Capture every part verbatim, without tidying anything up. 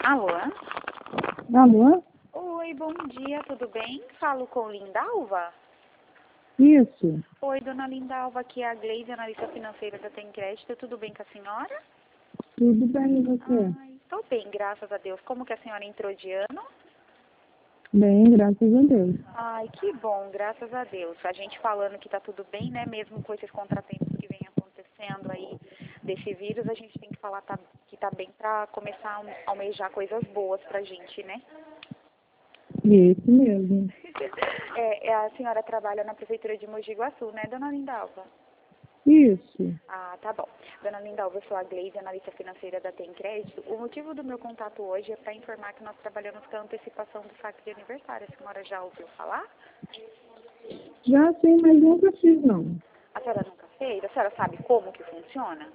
Alô? Alô? Oi, bom dia, tudo bem? Falo com Lindalva? Isso. Oi, dona Lindalva, aqui é a Gleide, analista financeira da Tem Crédito. Tudo bem com a senhora? Tudo bem, e você? Ai, tô bem, graças a Deus. Como que a senhora entrou de ano? Bem, graças a Deus. Ai, que bom, graças a Deus. A gente falando que tá tudo bem, né? Mesmo com esses contratempos que vem acontecendo aí desse vírus, a gente tem que falar tá, que tá bem pra começar a almejar coisas boas pra gente, né? Isso mesmo. É, é, a senhora trabalha na Prefeitura de Mogi Guaçu, né, dona Lindalva? Isso. Ah, tá bom. Dona Lindalva, eu sou a Gleide, analista financeira da Tem Crédito. O motivo do meu contato hoje é para informar que nós trabalhamos com a antecipação do saque de aniversário. A senhora já ouviu falar? Já sim, mas nunca fiz, não. A senhora nunca fez? A senhora sabe como que funciona?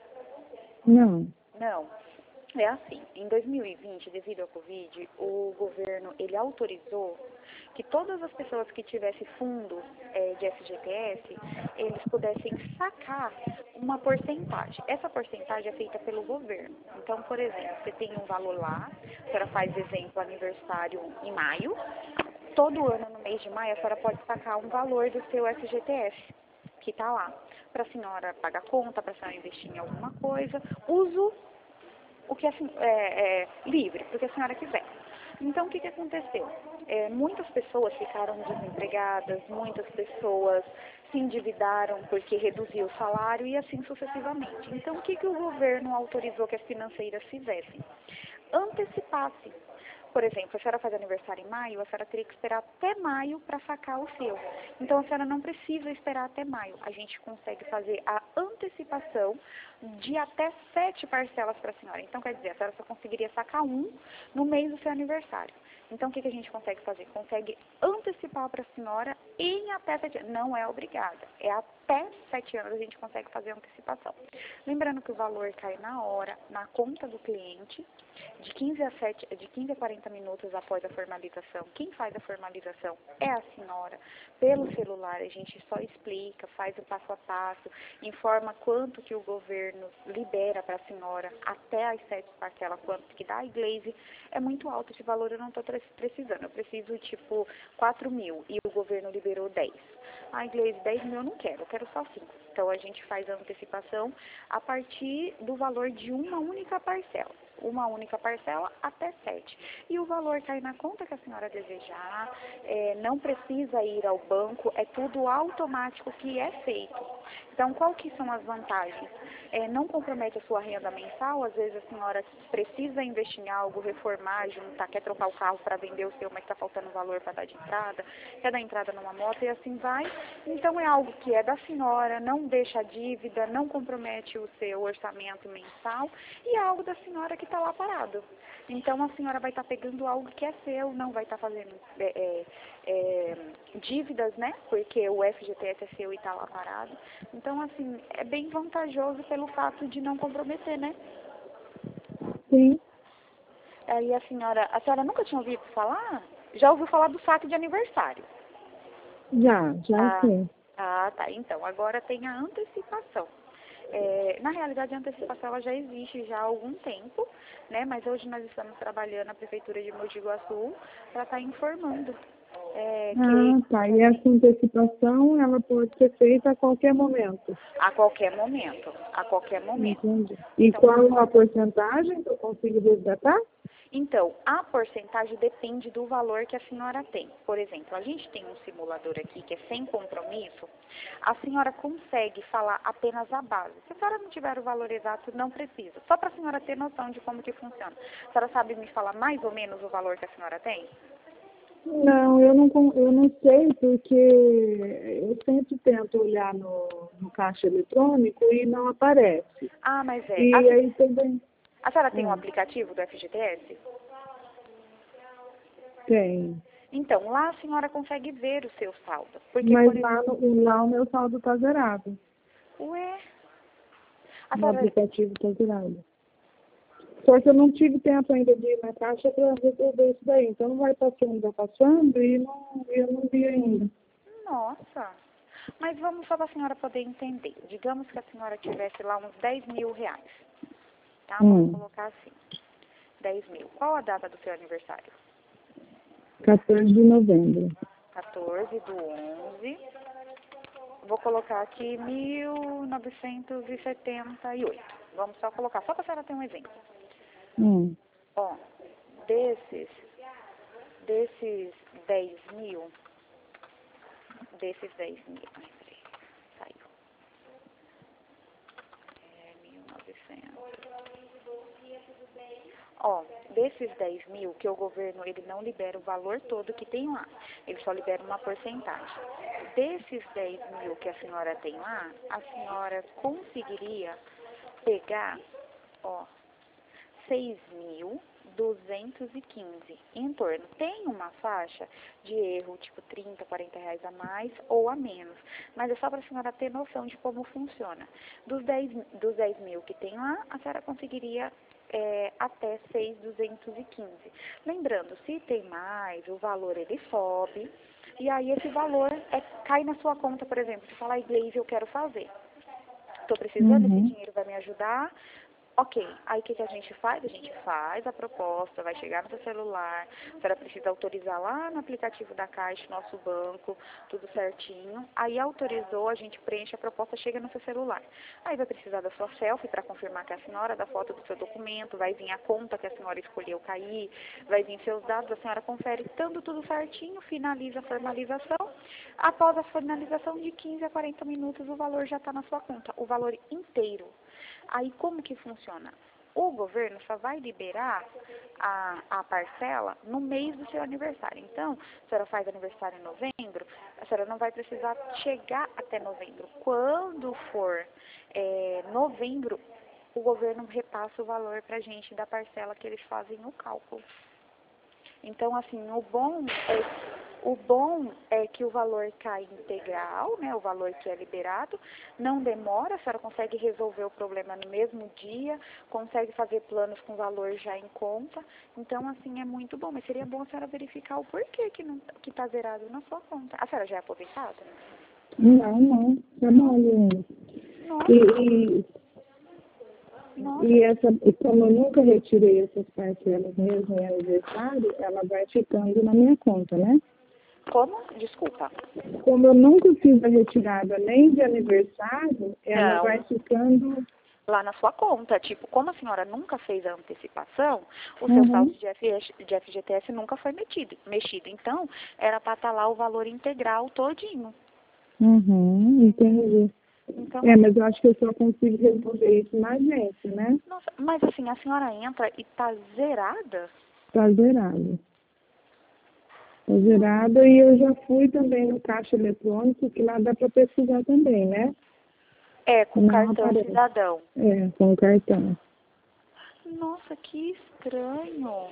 Não. Não. É assim, em dois mil e vinte, devido ao Covid, o governo, ele autorizou que todas as pessoas que tivessem fundos é, de F G T S, eles pudessem sacar uma porcentagem. Essa porcentagem é feita pelo governo. Então, por exemplo, você tem um valor lá, a senhora faz, exemplo, aniversário em maio, todo ano no mês de maio a senhora pode sacar um valor do seu F G T S, que está lá, para a senhora pagar conta, para a senhora investir em alguma coisa, uso o que é, é, é livre, porque a senhora quiser. Então, o que, que aconteceu? É, muitas pessoas ficaram desempregadas, muitas pessoas se endividaram porque reduziu o salário e assim sucessivamente. Então, o que, que o governo autorizou que as financeiras fizessem? Antecipassem. Por exemplo, a senhora faz aniversário em maio, a senhora teria que esperar até maio para sacar o seu. Então, a senhora não precisa esperar até maio. A gente consegue fazer a antecipação de até sete parcelas para a senhora. Então, quer dizer, a senhora só conseguiria sacar um no mês do seu aniversário. Então, o que, que a gente consegue fazer? Consegue antecipar para a senhora em até sete anos. Não é obrigada. É até sete anos a gente consegue fazer a antecipação. Lembrando que o valor cai na hora, na conta do cliente, de quinze a sete, de quinze a quarenta minutos após a formalização. Quem faz a formalização é a senhora. Pelo celular, a gente só explica, faz o passo a passo, informa quanto que o governo libera para a senhora até as sete parcelas, quanto que dá a Glaze. É muito alto esse valor, eu não estou precisando. Eu preciso, tipo, quatro mil e o governo liberou dez. A Glaze, dez mil eu não quero, eu quero só cinco. Então, a gente faz a antecipação a partir do valor de uma única parcela. Uma única parcela até sete. E o valor cai na conta que a senhora desejar, é, não precisa ir ao banco, é tudo automático que é feito. Então, qual que são as vantagens? É, não compromete a sua renda mensal, às vezes a senhora precisa investir em algo, reformar, juntar, quer trocar o carro para vender o seu, mas está faltando valor para dar de entrada, quer dar entrada numa moto e assim vai. Então, é algo que é da senhora, não deixa a dívida, não compromete o seu orçamento mensal e é algo da senhora que está lá parado. Então, a senhora vai estar tá pegando algo que é seu, não vai estar tá fazendo é, é, é, dívidas, né? Porque o F G T S é seu e está lá parado. Então, assim, é bem vantajoso pelo fato de não comprometer, né? Sim. Aí a senhora, a senhora nunca tinha ouvido falar? Já ouviu falar do saque de aniversário? Já, já Ah, sim. ah, tá. Então, agora tem a antecipação. É, na realidade, a antecipação ela já existe já há algum tempo, né? Mas hoje nós estamos trabalhando na Prefeitura de Mogi Guaçu para estar informando é, que Ah, tá. E essa antecipação, ela pode ser feita a qualquer momento. a qualquer momento, a qualquer momento. Entendi. E Então, qual a porcentagem que eu consigo resgatar? Então, a porcentagem depende do valor que a senhora tem. Por exemplo, a gente tem um simulador aqui que é sem compromisso, a senhora consegue falar apenas a base. Se a senhora não tiver o valor exato, não precisa. Só para a senhora ter noção de como que funciona. A senhora sabe me falar mais ou menos o valor que a senhora tem? Não, eu não, con- eu não sei porque eu sempre tento olhar no, no caixa eletrônico e não aparece. Ah, mas é. A, E se- aí também a senhora tem um ah, aplicativo do F G T S? tem. Então, lá a senhora consegue ver o seu saldo. Porque, Mas por exemplo, lá, no, lá o meu saldo está zerado. ué, a No senhora... aplicativo está zerado. Só que eu não tive tempo ainda de ir na caixa para resolver isso daí. Então não vai passando, vai passando e não, eu não vi ainda. Nossa, mas vamos só para a senhora poder entender. Digamos que a senhora tivesse lá uns dez mil reais, tá? Vamos Hum. colocar assim. dez mil. Qual a data do seu aniversário? quatorze de novembro. quatorze do onze. Vou colocar aqui mil novecentos e setenta e oito. Vamos só colocar, só para a senhora ter um exemplo. Hum. Ó, desses, desses dez mil, desses dez mil, ai, peraí, saiu. É, mil e novecentos. Ó, desses dez mil, que o governo ele não libera o valor todo que tem lá, ele só libera uma porcentagem. Desses dez mil que a senhora tem lá, a senhora conseguiria pegar, ó, seis mil duzentos e quinze em torno. Tem uma faixa de erro, tipo trinta, quarenta reais a mais ou a menos, mas é só para a senhora ter noção de como funciona. Dos dez, dos dez mil que tem lá, a senhora conseguiria é, até seis mil duzentos e quinze. Lembrando, se tem mais, o valor ele sobe, e aí esse valor é, cai na sua conta, por exemplo, se falar inglês eu quero fazer. Estou precisando, Uhum. esse dinheiro vai me ajudar. Ok, aí o que, que a gente faz? A gente faz a proposta, vai chegar no seu celular, a senhora precisa autorizar lá no aplicativo da Caixa, nosso banco, tudo certinho. Aí autorizou, a gente preenche a proposta, chega no seu celular. Aí vai precisar da sua selfie para confirmar que é a senhora, da foto do seu documento, vai vir a conta que a senhora escolheu cair, vai vir seus dados, a senhora confere, estando tudo certinho, finaliza a formalização. Após a finalização de quinze a quarenta minutos, o valor já está na sua conta, o valor inteiro. Aí como que funciona? O governo só vai liberar a, a parcela no mês do seu aniversário. Então, a senhora faz aniversário em novembro, a senhora não vai precisar chegar até novembro. Quando for é, novembro, o governo repassa o valor para a gente da parcela que eles fazem no cálculo. Então, assim, o bom é O bom é que o valor cai integral, né, o valor que é liberado, não demora, a senhora consegue resolver o problema no mesmo dia, consegue fazer planos com valor já em conta, então assim é muito bom, mas seria bom a senhora verificar o porquê que não que está zerado na sua conta. A senhora já é aposentada? Não, não. Trabalho ainda. Nossa, E, e, nossa, e essa, e como eu nunca retirei essas parcelas mesmo em aniversário, ela vai ficando na minha conta, né? como? Desculpa. Como eu nunca fiz a retirada nem de aniversário, ela Não. vai ficando... Lá na sua conta, tipo, como a senhora nunca fez a antecipação, o seu saldo Uhum. de, F G, de F G T S nunca foi metido, mexido. Então, era para estar lá o valor integral todinho. Uhum, entendi. Então, É, mas eu acho que eu só consigo resolver isso na agência, né? nossa, mas assim, a senhora entra e tá zerada? Tá zerado. Tá zerado e eu já fui também no caixa eletrônico, que lá dá para pesquisar também, né? É, com Não cartão aparece. cidadão. É, com o cartão. Nossa, que estranho.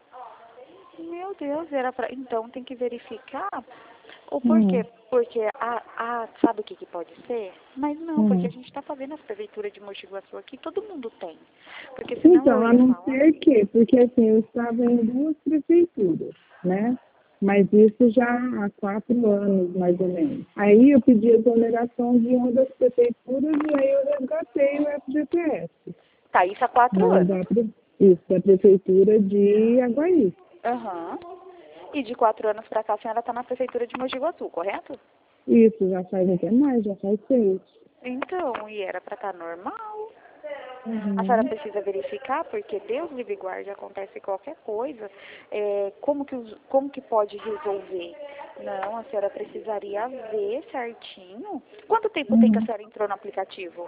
Meu Deus, era pra... Então tem que verificar o porquê. Hum, Porque, a, a, sabe o que, que pode ser? Mas não, porque a hum. gente está fazendo as prefeituras de Mogi Guaçu aqui, todo mundo tem. Porque senão eu Então, a ia não falar. ser que, porque assim, eu estava em duas prefeituras, né? Mas isso já há quatro anos, mais ou menos. Aí eu pedi exoneração de uma das prefeituras e aí eu resgatei o F G T S. Tá, isso há quatro Mas anos. da, pre- isso, da prefeitura de Aguaí. Aham. E de quatro anos pra cá a senhora está na prefeitura de Mogi Guaçu, correto? Isso, já faz até mais, já faz seis. Então, e era pra estar normal. A senhora Uhum. precisa verificar, porque Deus livre e guarde, acontece qualquer coisa, é, como, que os, como que pode resolver? Não, a senhora precisaria ver certinho. Quanto tempo tem que a Uhum. senhora entrou no aplicativo?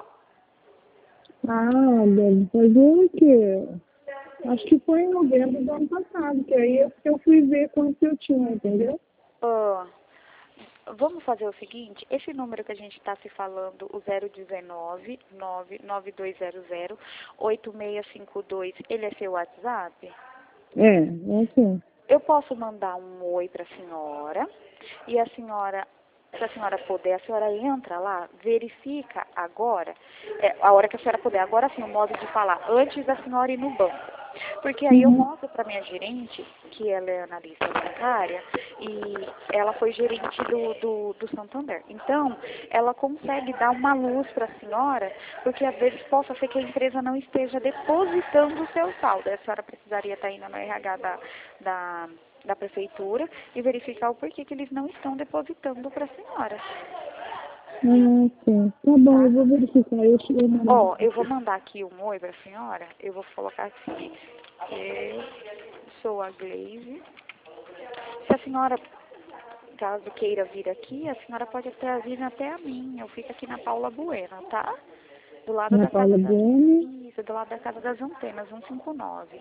Ah, deve fazer o quê? Acho que foi em novembro do ano passado, que aí eu, eu fui ver quanto eu tinha, entendeu? Ah, vamos fazer o seguinte, esse número que a gente está se falando, o zero um nove, nove nove dois zero zero, oito seis cinco dois, ele é seu WhatsApp? É, é assim. Eu posso mandar um oi para a senhora e a senhora, se a senhora puder, a senhora entra lá, verifica agora, é, a hora que a senhora puder. Agora sim, o modo de falar, antes da senhora ir no banco. Porque aí eu Uhum. mostro para minha gerente, que ela é analista bancária, e ela foi gerente do, do, do Santander. Então, ela consegue dar uma luz para a senhora, porque às vezes possa ser que a empresa não esteja depositando o seu saldo. A senhora precisaria estar indo no R H da, da, da prefeitura e verificar o porquê que eles não estão depositando para a senhora. Ah, sim. Tá bom, Tá? eu vou verificar. Eu, eu mando. Ó, eu vou mandar aqui um oi para a senhora. Eu vou colocar aqui. Eu sou a Gleise. Se a senhora, caso queira vir aqui, a senhora pode até vir até a mim. Eu fico aqui na Paula Bueno, tá? Do lado Na da casa Paula das... Bueno. Isso, do lado da casa das antenas, cento e cinquenta e nove.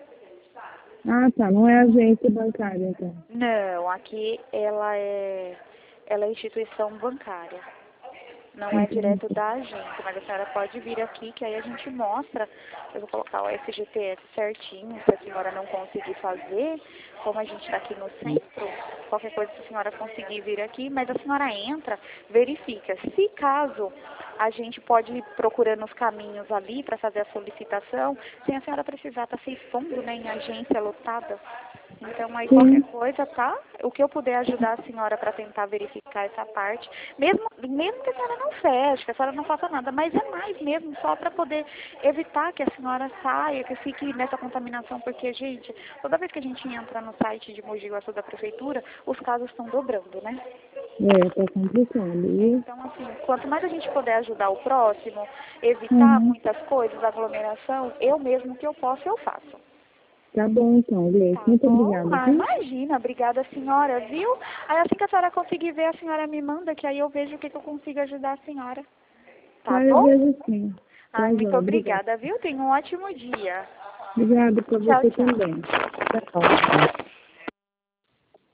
Ah, tá. Não é agência bancária, então. Não, aqui ela é, ela é instituição bancária. Não é Entendi. direto da agência, mas a senhora pode vir aqui, que aí a gente mostra. Eu vou colocar o S G T S certinho, se a senhora não conseguir fazer, como a gente está aqui no centro, qualquer coisa se a senhora conseguir vir aqui, mas a senhora entra, verifica. Se caso a gente pode ir procurando os caminhos ali para fazer a solicitação, sem a senhora precisar estar se expondo, né, em agência lotada. Então, aí qualquer Sim. coisa, tá? O que eu puder ajudar a senhora para tentar verificar essa parte, mesmo, mesmo que a senhora não feche, que a senhora não faça nada, mas é mais mesmo só para poder evitar que a senhora saia, que fique nessa contaminação, porque, gente, toda vez que a gente entra no site de Mogi Guaçu da Prefeitura, os casos estão dobrando, né? É, tá complicado. E... Então, assim, quanto mais a gente puder ajudar o próximo, evitar Uhum. muitas coisas, aglomeração, eu mesmo que eu posso, eu faço. Tá bom, então, Gleice. Tá Muito bom? obrigada, Ah, viu? imagina, obrigada senhora, viu? Aí assim que a senhora conseguir ver, a senhora me manda, que aí eu vejo o que, que eu consigo ajudar a senhora. Tá Tá, eu bom? vejo sim. Tá, Ai, muito joia. Obrigada. obrigada, viu? Tenha um ótimo dia. Obrigada pra Tchau, você tchau. também. Tchau.